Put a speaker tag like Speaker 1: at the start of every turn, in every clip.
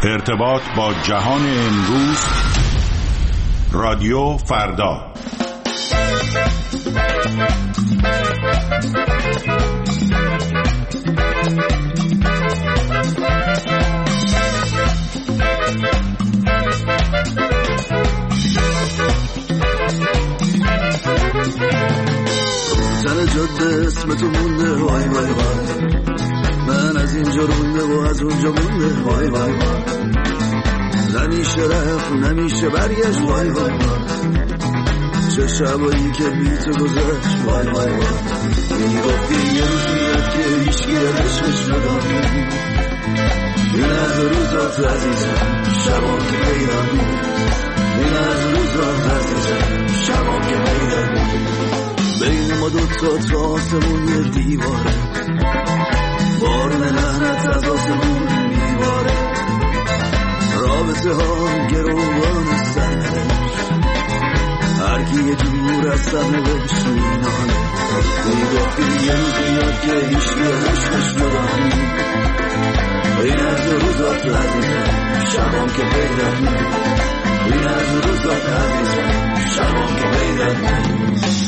Speaker 1: ارتباط با جهان امروز، رادیو فردا.
Speaker 2: سر جاده اسم تو مونده، وای وای وای، من از اینجا رونده و از اونجا مونده، وای وای وای، نمیشه رفت نمیشه برگشت، وای وای وای، چه شبایی که بی تو گذشت، وای وای وای، میگفتی یه روز میاد که هیچکی عشقش نداری، این از روزات عزیزم شبا که پیدا می، این از روزات عزیزم شبا که پیدا می، بین ما دوتا تا آسمون یه دیواره، بارون لعنت از آسمون میباره، رابطه ها گروگان سرنوشت، هر کی یه جور از سرنوشت مینانه، میگفتی یه روز میاد که هیچکی عشقش نداری، این از روزات عزیزم شبام که پیدا می، این از روزات عزیزم شبام که پیدا می.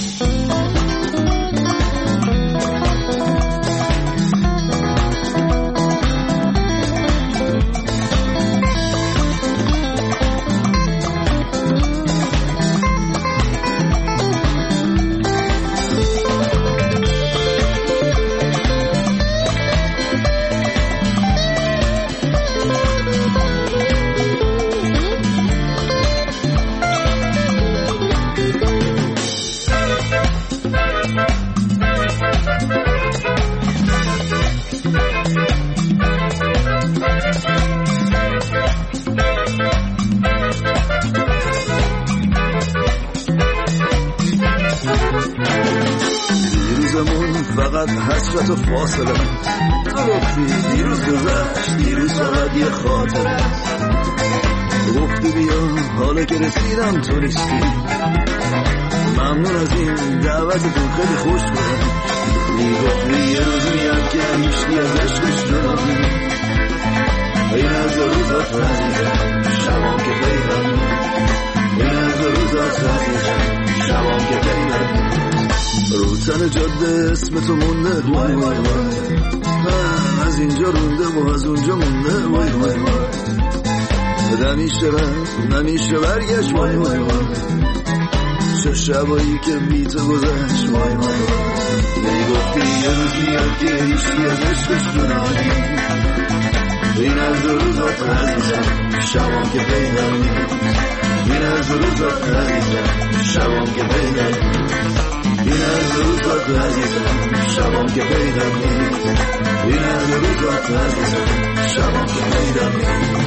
Speaker 2: فقط حسرت و فاصله، تو گفتی دیروز گذشت، دیروز فقط یه خاطره، گفتی بیا حالا که رسیدم تو نیستی، ممنون از این دعوتتون خیلی خوش بود، میگفتی یه روز میاد که هیچکی از عشقش نداری، این از روزات عزیزم شبام که پیدا می، این از روزات عزیزم شبام که پیدا می، رو تن جاده اسم تو مونده، وای وای وای، من از اینجا رونده و از اونجا مونده، وای وای وای، نمیشه رفت نمیشه برگشت، وای وای وای، چه شبایی که بی تو گذشت، وای وای وای، میگفتی یه روز میاد که هیچکی از عشقش نداری، این از روزات عزیزم شبام که پیدا می، این از روزات عزیزم شبام که پیدا می، این از روزات عزیزم شبام که پیدا می، این از روزات عزیزم شبام که پیدا می.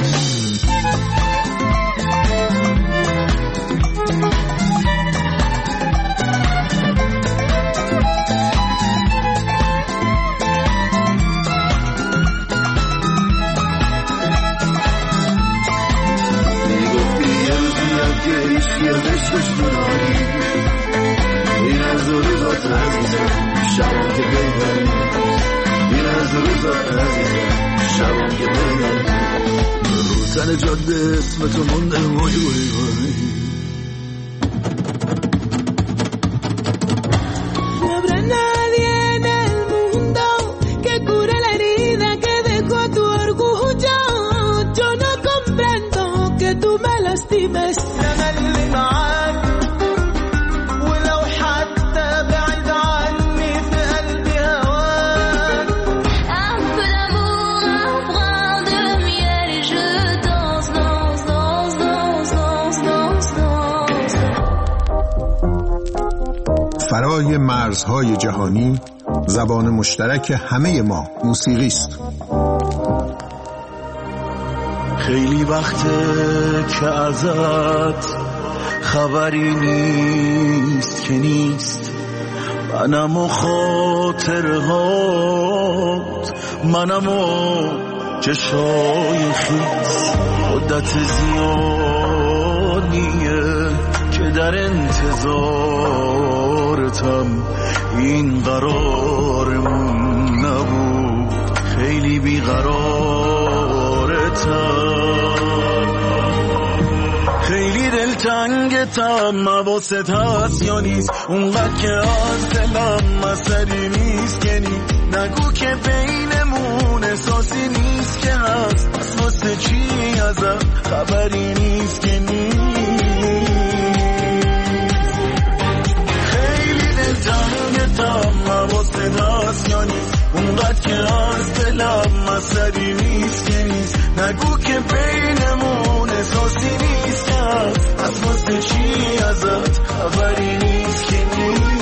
Speaker 2: میگفتی یه روز میاد که هیچکی از عشقش نداری، این از روزات عزیزم شبام که پیدا می، این از روزات عزیزم شبام که پیدا می، رو تن جاده اسم تو مونده، وای وای وای.
Speaker 3: فرای مرزهای جهانی، زبان مشترک همه ما موسیقی است.
Speaker 2: خیلی وقته که ازت خبری نیست که نیست، منم و خاطرهات، منم و چشای خیس، مدت زیادیه که در انتظارتم، این قرارمون نبود، خیلی بیقرارتم.
Speaker 4: دلتنگتم حواست هست یا نیست اونقدر که از دلم مسئله نیست که نیست نگو که بینمون احساسی نیست که هست پس واسه چی ازم خبری نیست که نیست خیلی دلتنگتم حواست هست یا نیست اونقدر که از دلم مسئله نیست که نیست نگو که بینمون احساسی نیست که هست پس واسه چی ازت خبری نیست که نیست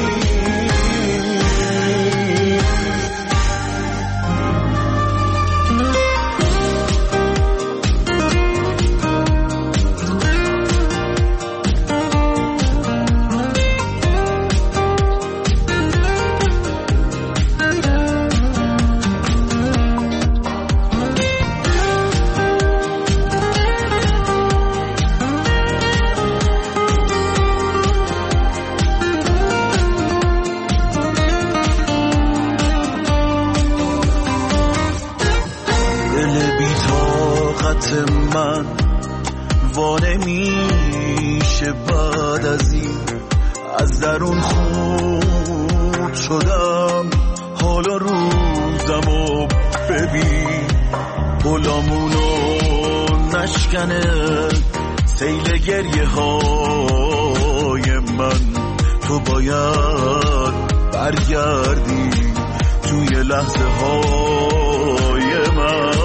Speaker 4: من وانه میشه بعد از این از درون خورد شدم حالا روزمو ببین غلامونو نشکنه سیل گریه های من تو باید برگردی توی لحظه های من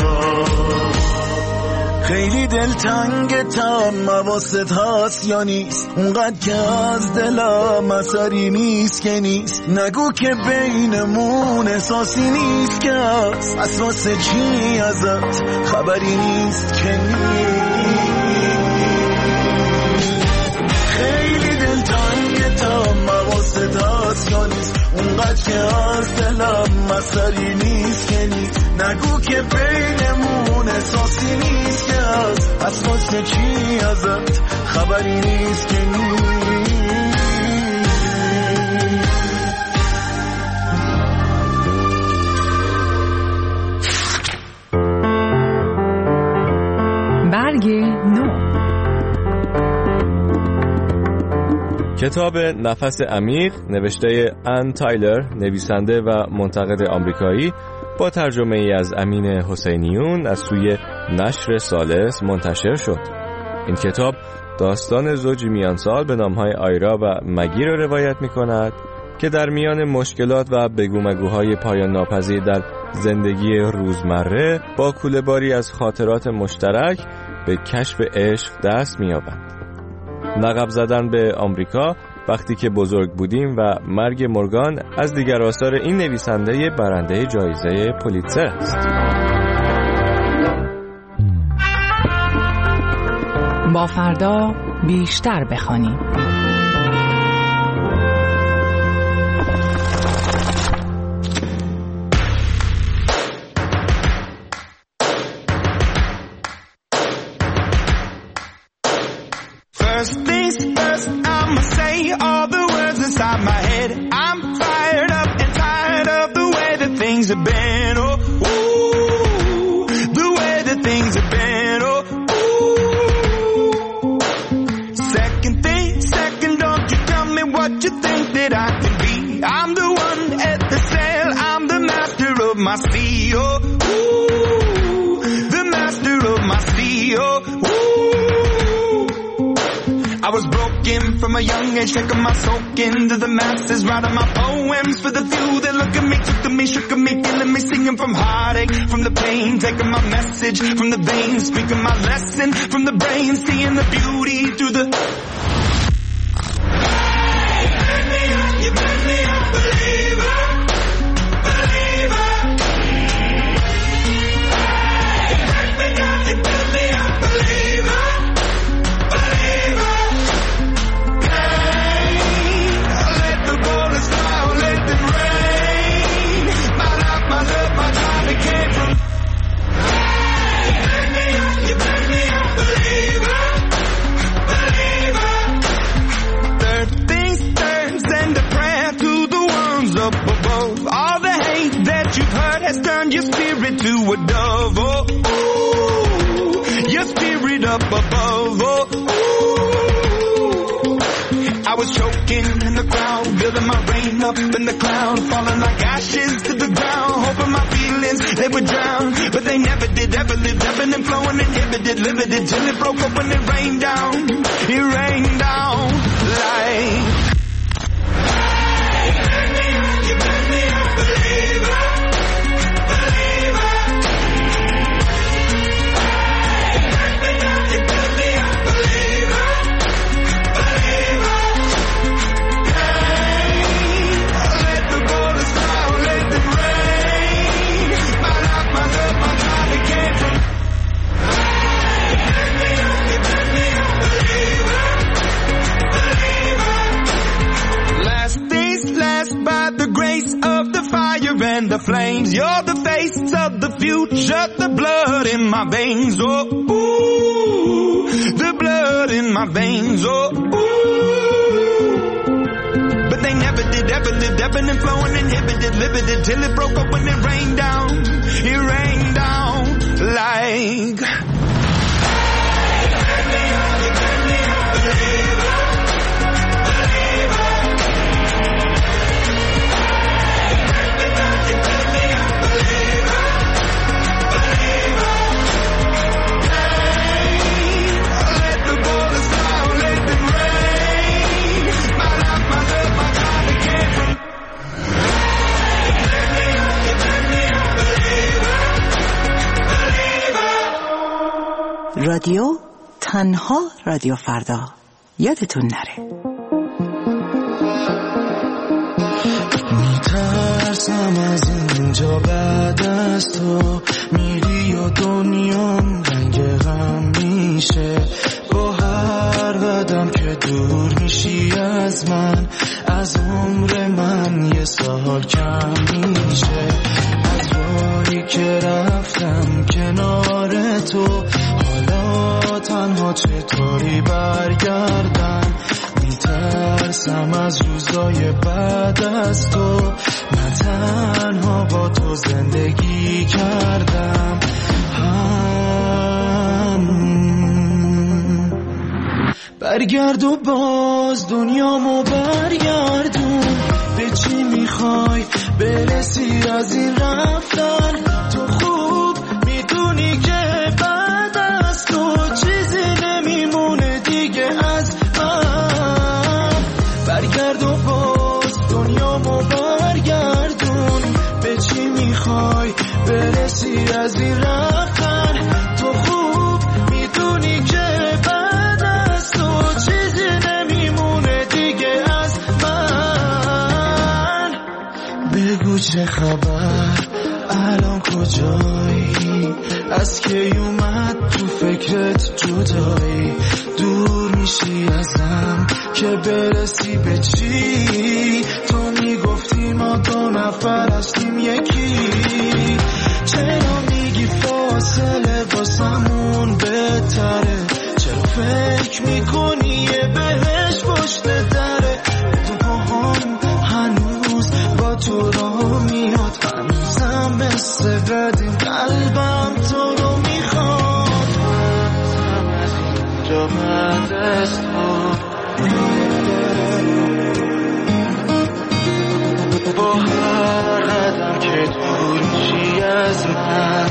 Speaker 4: خیلی دلتنگتم حواست هست یا نیست اونقدر که از دلم اثری نیست که نیست نگو که بینمون احساسی نیست که هست پس واسه چی ازت خبری نیست که نیست خیلی دلتنگتم حواست هست یا نیست اونقدر که از دلم اثری نیست که نیست نگو که بینمون احساسی نیست که هست پس واسه چی ازت خبری نیست که نیست
Speaker 5: برگ نو
Speaker 6: کتاب نفس عمیق نوشته ان تایلر نویسنده و منتقد آمریکایی با ترجمه ای از امین حسینیون از سوی نشر ثالث منتشر شد. این کتاب داستان زوجی میانسال به نامهای آیرا و مگی را روایت می کند که در میان مشکلات و بگومگوهای پایان ناپذیر در زندگی روزمره با کوله‌باری از خاطرات مشترک به کشف عشق دست می یابند. لقب زدن به آمریکا وقتی که بزرگ بودیم و مرگ مورگان از دیگر آثار این نویسنده برنده جایزه پولیتزر است.
Speaker 5: با فردا بیشتر بخوانیم.
Speaker 7: First things first, I'ma say all the words inside my head. I'm fired up and tired of the way that things have been. Oh, ooh, the way that things have been. Oh, ooh. Second thing, second, don't you tell me what you think that I can be. I'm the one at the sail, I'm the master of my sea. Oh, ooh, the master of my sea. Oh, ooh. I was broken from a young age, taking my soak into the masses, writing my poems for the few that look at me, took to me, shook at me, feeling me, singing from heartache, from the pain, taking my message from the veins, speaking my lesson from the brain, seeing the beauty through the... Hey, back me up, you back me up, believer, believer. Hey, back me up, you back me up, believer. Turn your spirit to a dove, oh, ooh, your spirit up above, oh, ooh. in the cloud, falling like ashes to the ground, hoping my feelings, they would drown, but they never did, ever lived, ebbing and flowing, inhibited, limited, till it broke up when it rained down like... You made me a believer, believer. You made me a believer, believer. Let the waters flow, let them rain. My life, my love, my God, it came from... You made me a believer, believer. Last days last by the grace of the fire and the flames. You're the face of the future, the blood in my veins. Oh, ooh, the blood in my veins. Oh, ooh. But they never did, ever lived, ebbing and flowing, inhibited, limited, till it broke up when it rained down like...
Speaker 8: رادیو تنها رادیو فردا، یادتون نره.
Speaker 4: میترسم از اینجا بعد از تو میری و دنیام رنگ غم میشه، با هر قدم که دور میشی از من، از عمر من یه سال کم میشه. از راهی که رفتم کنار تو، حالا تنها چطوری برگردم؟ میترسم از روزای بعد از تو، من تنها با تو زندگی کردم. برگرد و باز دنیامو برگردون، به چی میخوای برسی از این رفتن؟ تو خوب میدونی که بعد از تو چیزی نمیمونه دیگه از من. برگرد و باز دنیامو برگردون، به چی میخوای برسی از این رفتن؟ تو خوب میدونی که بعد از تو چیزی نمیمونه دیگه از من. بگو چه خبر، الان کجایی؟ از کی اومد تو فکرت جدایی؟ دور میشی ازم که برسی به چی؟ تو میگفتی ما دو نفر هستیم یکی، چرا میگی فاصله واسمون بهتره؟ چرا فکر میکنی یه بهش پشت دره؟ تو پاهم هنوز با تو را میاد، هنوزم مثل قدیم قلبم تو رو میخواد. هنوزم از اینجا بعد از تو، با هر قدم که دور میشی از من،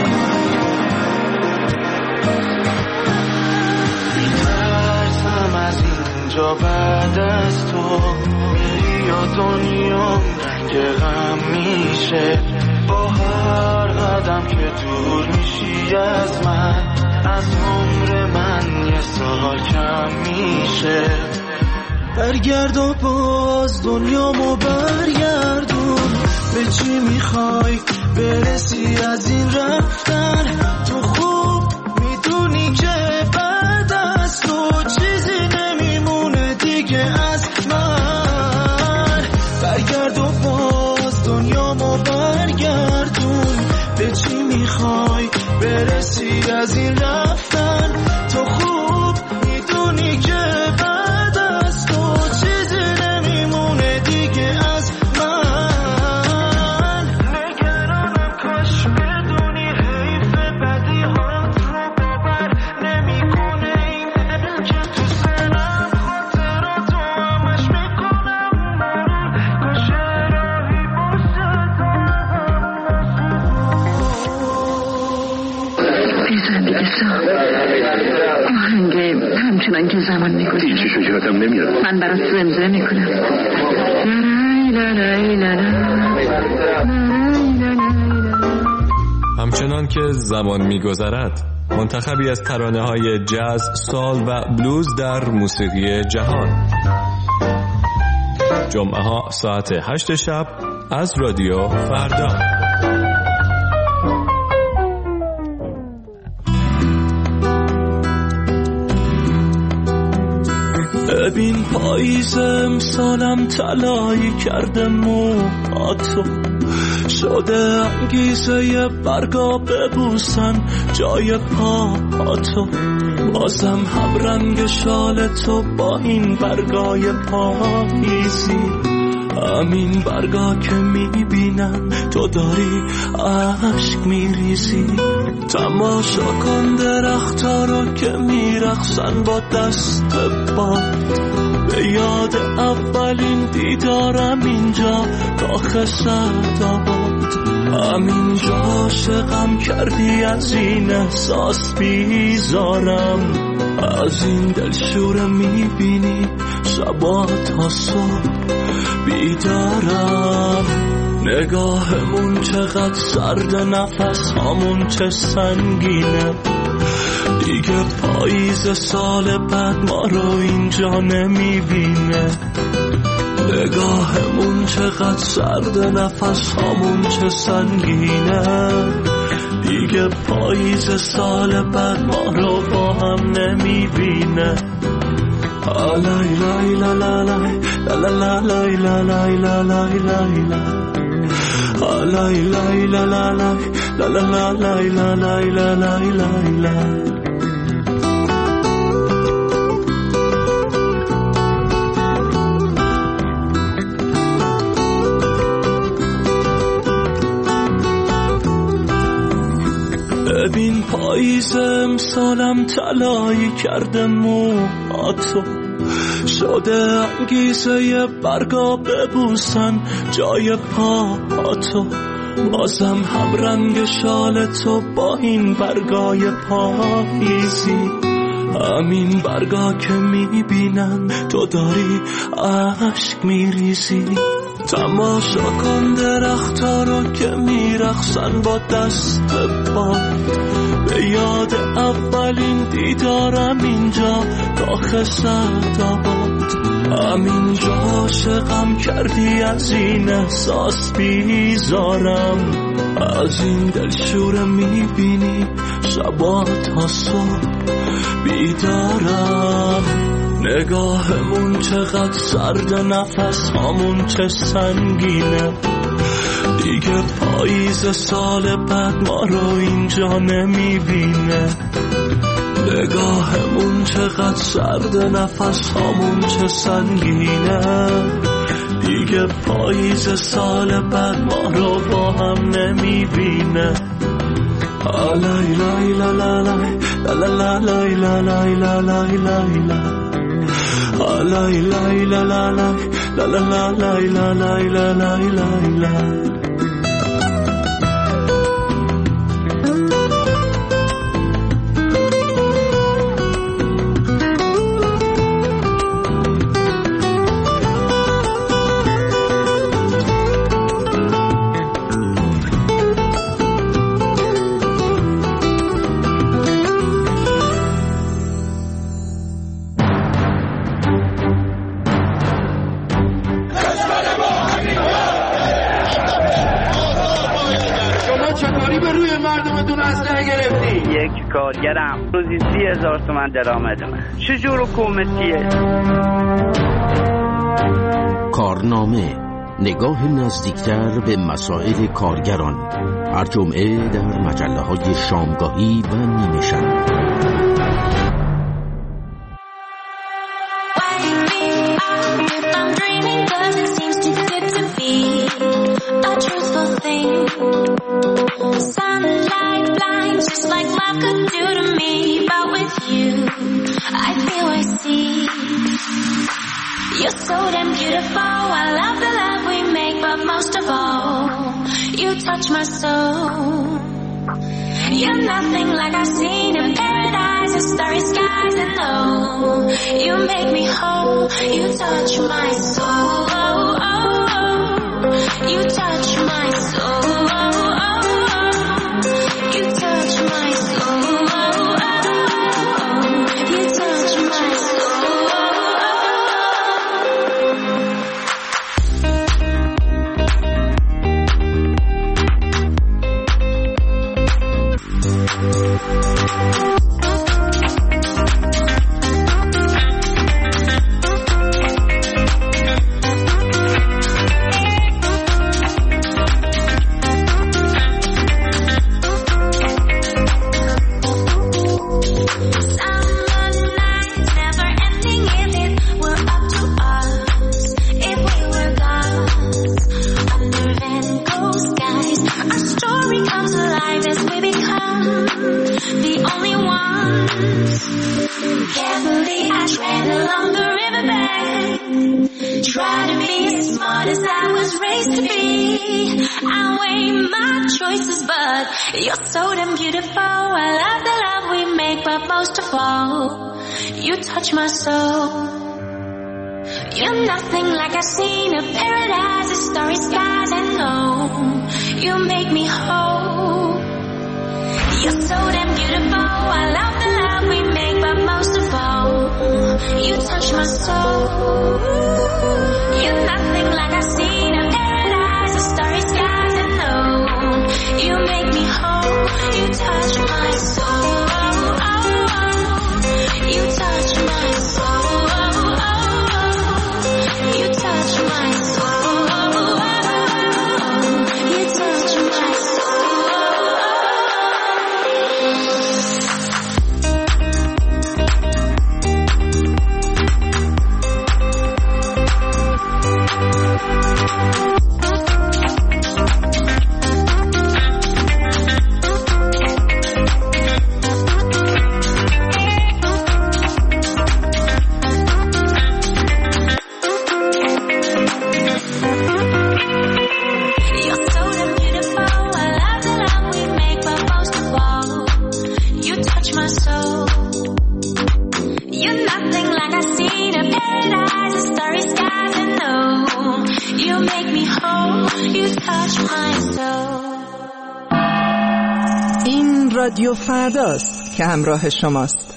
Speaker 4: میترسم از اینجا بعد از تو میری و دنیام رنگ غم میشه، با هر قدم که دور میشی از من، از عمر من یه سال کم میشه. برگرد و باز دنیامو برگردون، به چی میخوای برسی از این رفتن؟ تو خوب میدونی که بعد از تو چیزی نمیمونه دیگه از من. برگرد و باز دنیامو برگردون، به چی میخوای برسی از این رفتن؟ تو خوب میدونی که بعد از تو چیزی نمیمونه دیگه از من. نگرانم کاش بدونی حیف بدی هات رو باور نمیکنه این دل که تو سرم خاطراتو همش میکنم مرور. کاش
Speaker 9: زندگی ساخت آهنگ همچنان که زمان میگذره
Speaker 10: هیچی شجاعتم نمیاد.
Speaker 9: من برات زمزمه میکنم.
Speaker 6: همچنان که زمان میگذرد، منتخبی از ترانه‌های جاز، سال و بلوز در موسیقی جهان. جمعه ها ساعت 8 شب از رادیو فردا.
Speaker 11: ببین پاییز امسالم طلایی کرده موهاتو، شده انگیزه برگا ببوسن جای پاهاتو، بازم هم رنگ شال تو با این برگای پاییزی، همین برگا که میبینم تو داری عشق میریزی. تماشا کن درختا رو که میرقصن با دست باد، به یاد اولین دیدارم اینجا کاخ سعدآباد، همینجا عاشقم کردی، از این احساس بیزارم، از این دلشوره میبینی شبا تا صبح بیدارم. نگاهمون چقدر سرد، نفس هامون چه سنگینه، دیگه پاییز سال بعد ما رو اینجا نمیبینه. نگاهمون چقدر سرد، نفس هامون چه سنگینه، دیگه پاییز سال بعد ما رو با هم نمیبینه. لای لای لا لا لای لا لا لای لا لای لا لای لای لای لای لا لا لای لا لا لای لا لای لا لای لای. ببین پاییز امسالم طلایی کرده موهاتو، شده انگیزه برگا ببوسن جای پاهاتو، بازم هم رنگ شال تو با این برگای پاییزی، همین برگا که میبینم تو داری عشق میریزی. تماشا کن درختا رو که میرقصن با دست باد، به یاد اولین دیدارم اینجا کاخ سعدآباد، همینجا عاشقم کردی، از این احساس بیزارم، از این دلشوره میبینی شبا تا صبح بیدارم. نگاهمون چقدر سرد، نفس هامون چه سنگینه، دیگه پاییز سال بعد ما رو اینجا نمیبینه. نگاهمون چقدر سرد، نفس هامون چه سنگینه، دیگه پاییز سال بعد ما رو با هم نمیبینه. لای لای لا لا لای لا لا لای لا لای لا لای لای لای لای لا لا لای لا لا لای لا لای لای لای.
Speaker 12: کارگرم روزی 30,000 تومان درآمدمه. چجور حکومتیه؟
Speaker 13: کارنامه، نگاه نزدیکتر به مسائل کارگران، هر جمعه در مجله‌های شامگاهی و نیمه شب.
Speaker 14: You're so damn beautiful. I love the love we make, but most of all, you touch my soul. You're nothing like I've seen in paradise, the starry skies, and no, you make me whole. You touch my soul. You touch my soul. You touch my soul. You touch my You're so damn beautiful. I love the love we make, but most of all, you touch my soul. You're nothing like I've seen in paradise, the starry skies, and no, you make me whole. You're so damn beautiful. I love the love we make, but most of all, you touch my soul. You're nothing like I've seen in paradise, the starry skies, and no, you make me whole. You touch my soul. You touch my soul. You touch my soul. You touch my
Speaker 8: رادیو فرداست که همراه شماست.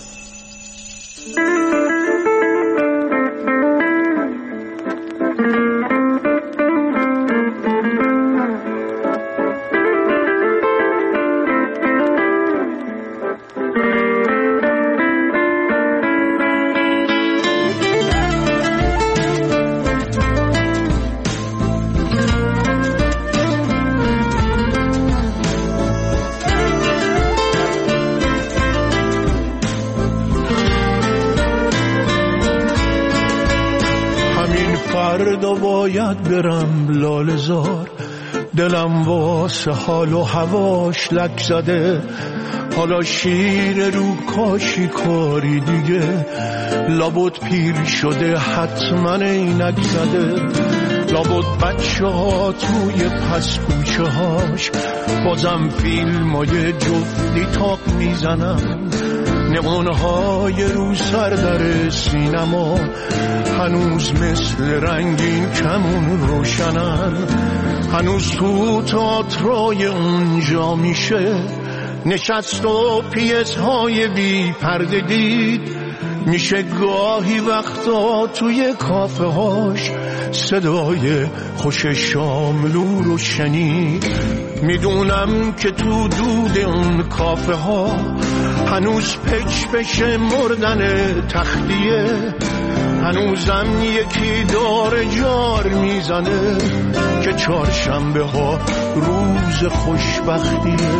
Speaker 11: فردا باید برم لاله زار، دلم واسه حال و هواش لک زده. حالا شیر رو کاشی کاری دیگه، لابد پیر شده حتما عینک زده. لابد بچه ها توی پس کوچه هاش بازم فیلمای جفتی تاق میزنن. نمونهای رو سر در سینما هنوز مثل رنگین کمون روشنن. هنوز تو تئاترای اونجا میشه نشست و پیس های بی پرده دید. میشه گاهی وقتا توی کافه هاش صدای خوش شاملو رو شنید. میدونم که تو دود اون کافه ها هنوز پچ بشه مردن تختیه. هنوزم یکی داره جار میزنه که چهارشنبه ها روز خوشبختیه.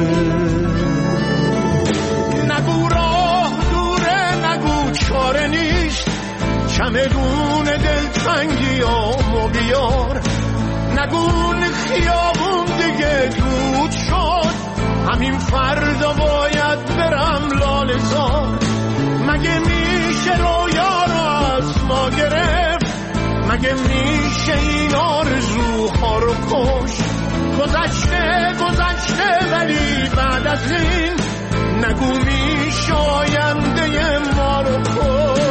Speaker 11: نگو راه دوره، نگو چاره نیست، چمدون دلتنگی آمو بیار. نگو خیابون دیگه دود شد، همین فردا باید برم لاله زار. مگه میشه رویا رو از ما گرفت؟ مگه میشه این آرزوها رو کش؟
Speaker 10: گذشته ولی بعد از این نگو میشه آینده ما رو کشت.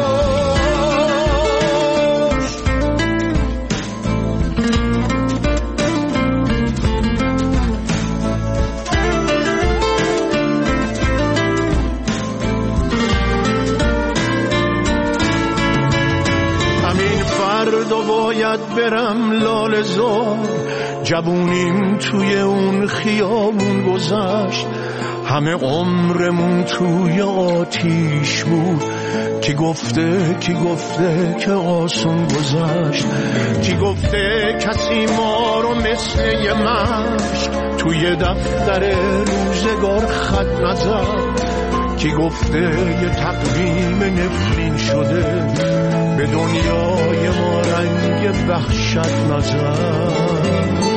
Speaker 10: همین فردا باید برم لاله زار، جوونیم توی اون خیابون گذشت، همه عمرمون توی آتیش بود. کی گفته که آسون گذشت، کی گفته کسی ما رو مثل یه مشک توی دفتر روزگار خط نزد، کی گفته یه تقویم نفرین شده به دنیای ما رنگ وحشت نزد.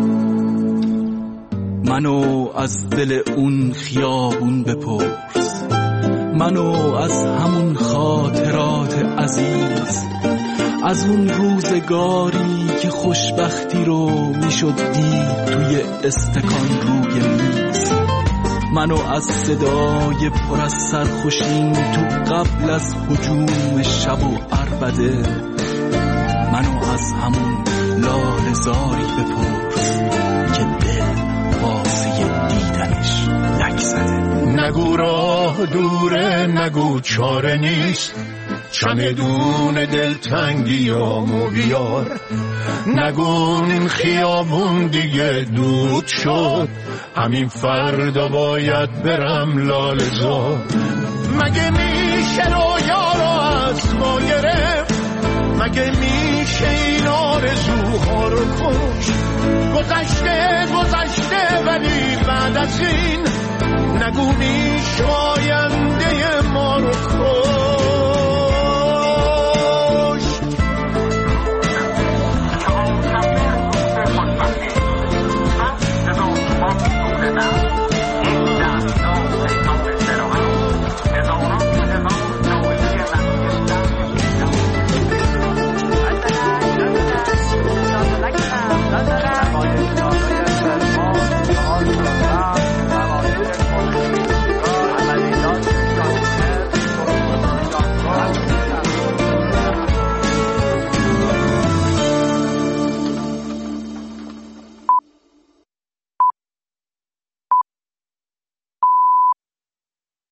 Speaker 11: منو از دل اون خیابون بپرس، منو از همون خاطرات عزیز، از اون روزگاری که خوشبختی رو میشد دید توی استکان روی میز، منو از صدای پر از سرخوشیم تو قبل از هجوم شب و عربده، منو از همون لاله زاری بپرس که دل واسه دیدنش لک زده.
Speaker 10: نگو راه دوره، نگو چاره نیست، چمدون دلتنگیامو بیار، نگو این خیابون دیگه دود شد، همین فردا باید برم لاله زار. مگه میشه رویا رو از ما گرفت، مگه میشه این آرزوها رو کشت؟ گذشته ولی بعد از این نگو میشه آینده ما رو کشت.